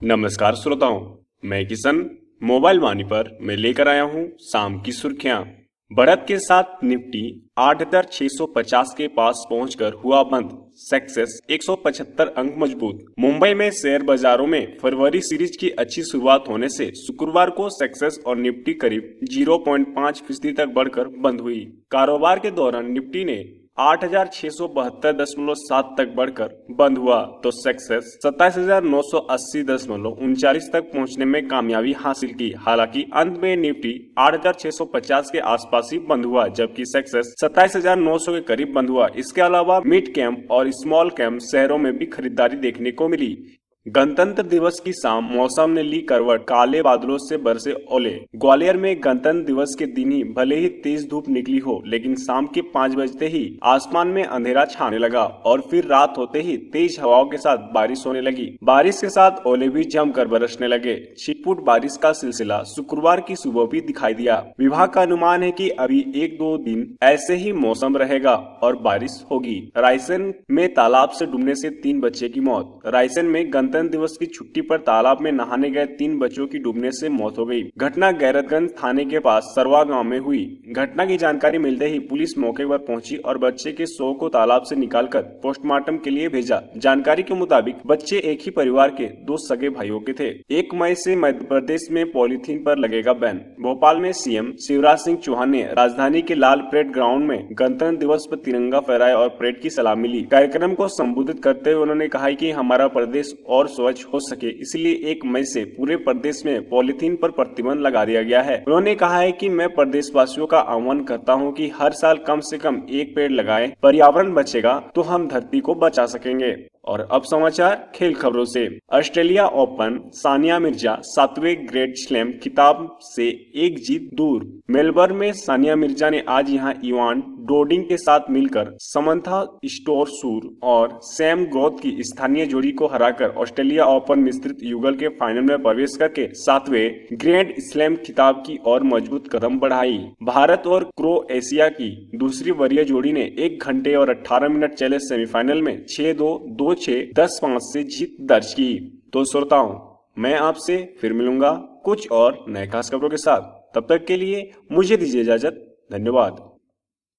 नमस्कार श्रोताओं, मैं किशन मोबाइल वाणी पर मैं लेकर आया हूं शाम की सुर्खियां। बढ़त के साथ निफ्टी 8,650 के पास पहुंचकर हुआ बंद। सेंसेक्स 175 अंक मजबूत। मुंबई में शेयर बाजारों में फरवरी सीरीज की अच्छी शुरुआत होने से शुक्रवार को सेंसेक्स और निफ्टी करीब 0.5% तक बढ़कर बंद हुई। कारोबार के दौरान निफ्टी ने 8,672.7 तक बढ़कर बंद हुआ तो सेंसेक्स 27,980.39 तक पहुंचने में कामयाबी हासिल की। हालांकि अंत में निफ्टी 8,650 के आसपास ही बंद हुआ, जबकि सेंसेक्स 27,900 के करीब बंद हुआ। इसके अलावा मिड कैप और स्मॉल कैप शहरों में भी खरीदारी देखने को मिली। गणतंत्र दिवस की शाम मौसम ने ली करवट, काले बादलों से बरसे ओले। ग्वालियर में गणतंत्र दिवस के दिन ही भले ही तेज धूप निकली हो, लेकिन शाम के 5 बजते ही आसमान में अंधेरा छाने लगा और फिर रात होते ही तेज हवाओं के साथ बारिश होने लगी। बारिश के साथ ओले भी जमकर बरसने लगे। छिटपुट बारिश का सिलसिला शुक्रवार की सुबह भी दिखाई दिया। विभाग का अनुमान है कि अभी 1-2 दिन ऐसे ही मौसम रहेगा और बारिश होगी। रायसेन में तालाब से डूबने से 3 बच्चे की मौत। रायसेन में गणतंत्र दिवस की छुट्टी पर तालाब में नहाने गए 3 बच्चों की डूबने से मौत हो गई। घटना गैरतगंज थाने के पास सरवा गांव में हुई। घटना की जानकारी मिलते ही पुलिस मौके पर पहुंची और बच्चे के शव को तालाब से निकालकर पोस्टमार्टम के लिए भेजा। जानकारी के मुताबिक बच्चे एक ही परिवार के 2 सगे भाइयों के थे। 1 मई से मध्य प्रदेश में पॉलीथीन पर लगेगा बैन। भोपाल में सीएम शिवराज सिंह चौहान ने राजधानी के लाल परेड ग्राउंड में गणतंत्र दिवस पर तिरंगा फहराया और परेड की सलामी ली। कार्यक्रम को संबोधित करते हुए उन्होंने कहा कि हमारा प्रदेश और स्वच्छ हो सके, इसलिए 1 मई से पूरे प्रदेश में पॉलीथीन पर प्रतिबंध लगा दिया गया है। उन्होंने कहा है कि मैं प्रदेशवासियों का आह्वान करता हूं कि हर साल कम से कम 1 पेड़ लगाएं। पर्यावरण बचेगा तो हम धरती को बचा सकेंगे। और अब समाचार खेल खबरों से। ऑस्ट्रेलिया ओपन, सानिया मिर्जा 7वें ग्रैंड स्लैम खिताब से 1 जीत दूर। मेलबर्न में सानिया मिर्जा ने आज यहां इवान डोडिग के साथ मिलकर समंथा स्टोरसूर और सैम ग्रोथ की स्थानीय जोड़ी को हराकर ऑस्ट्रेलिया ओपन मिश्रित युगल के फाइनल में प्रवेश करके 7वें ग्रैंड स्लैम खिताब की ओर मजबूत कदम बढ़ाई। भारत और क्रोएशिया की दूसरी वरीय जोड़ी ने 1 घंटे और 18 मिनट चले सेमीफाइनल में 6-2, 2-6, 10-5 से जीत दर्ज की। तो श्रोताओं, मैं आपसे फिर मिलूंगा कुछ और नए खास खबरों के साथ। तब तक के लिए मुझे दीजिए इजाजत। धन्यवाद।